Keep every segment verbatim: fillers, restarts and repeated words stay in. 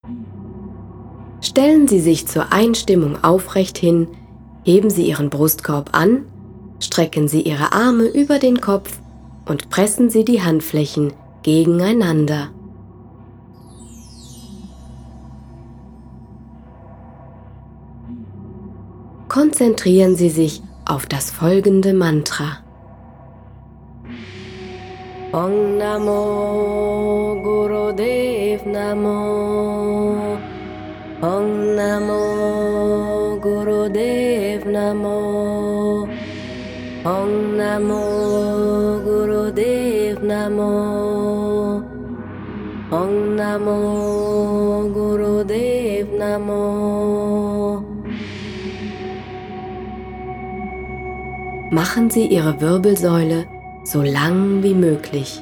Stellen Sie sich zur Einstimmung aufrecht hin, heben Sie Ihren Brustkorb an, strecken Sie Ihre Arme über den Kopf und pressen Sie die Handflächen gegeneinander. Konzentrieren Sie sich auf das folgende Mantra. Om Namo Gurudev Namo. Om Namo Gurudev Namo. Om Namo Gurudev Namo. Om Namo Gurudev Namo. Machen Sie Ihre Wirbelsäule so lang wie möglich.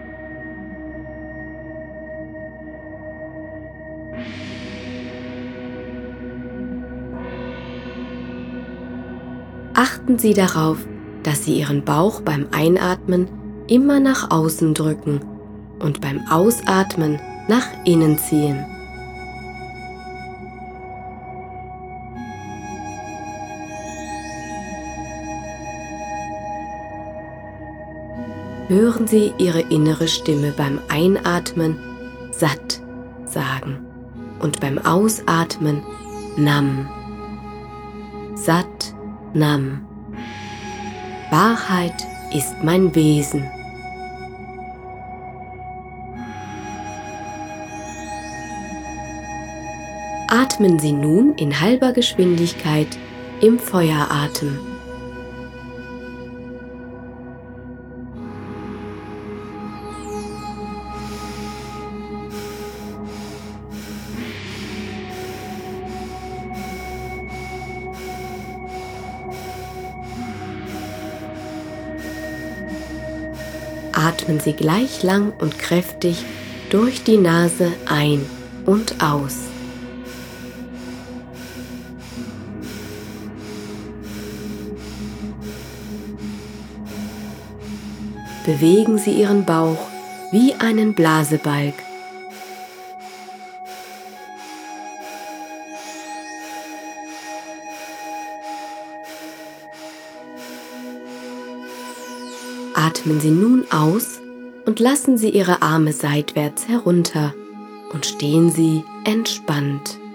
Achten Sie darauf, dass Sie Ihren Bauch beim Einatmen immer nach außen drücken und beim Ausatmen nach innen ziehen. Hören Sie Ihre innere Stimme beim Einatmen Sat sagen und beim Ausatmen Nam. Sat Nam. Wahrheit ist mein Wesen. Atmen Sie nun in halber Geschwindigkeit im Feueratem. Atmen Sie gleich lang und kräftig durch die Nase ein und aus. Bewegen Sie Ihren Bauch wie einen Blasebalg. Atmen Sie nun aus und lassen Sie Ihre Arme seitwärts herunter und stehen Sie entspannt.